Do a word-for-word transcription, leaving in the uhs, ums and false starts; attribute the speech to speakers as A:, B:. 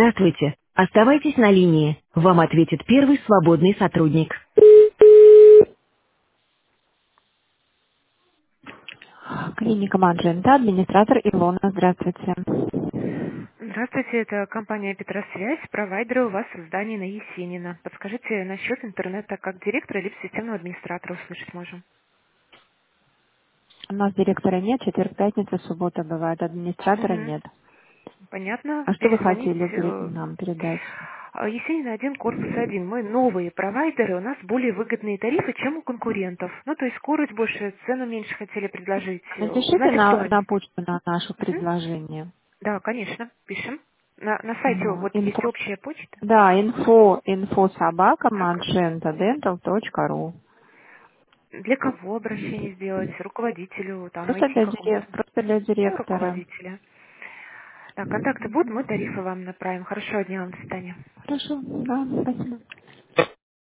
A: Здравствуйте. Оставайтесь на линии. Вам ответит первый свободный сотрудник. Клиника Маджента, администратор Илона. Здравствуйте.
B: Здравствуйте, это компания Петросвязь, провайдеры у вас в здании на Есенина. Подскажите насчет интернета как директора или системного администратора услышать можем?
A: У нас директора нет, четверг, пятница, суббота бывает, администратора
B: Угу.
A: нет.
B: Понятно.
A: А что вы
B: Перезвонить
A: хотели пере-
B: э,
A: нам передать?
B: а, Есенина один, корпус один. Мы новые провайдеры, у нас более выгодные тарифы, чем у конкурентов. Ну, то есть скорость больше, цену меньше хотели предложить. Э,
A: Напишите
B: Узнать
A: на, на
B: актуальность.
A: почту на наше
B: Мгм.
A: предложение.
B: Да, конечно, пишем. На, на сайте
A: Ну,
B: вот есть
A: инфо,
B: общая почта.
A: да, инфо, инфо собака
B: Так.
A: magenta dental точка ру.
B: Для кого обращение сделать? Руководителю, там,
A: Просто
B: ай ти
A: для, дире-
B: какому-то?
A: просто для
B: Ну,
A: директора.
B: руководителя. Так, контакты будут, мы тарифы вам направим. Хорошего дня вам, до свидания.
A: Хорошо, да, спасибо.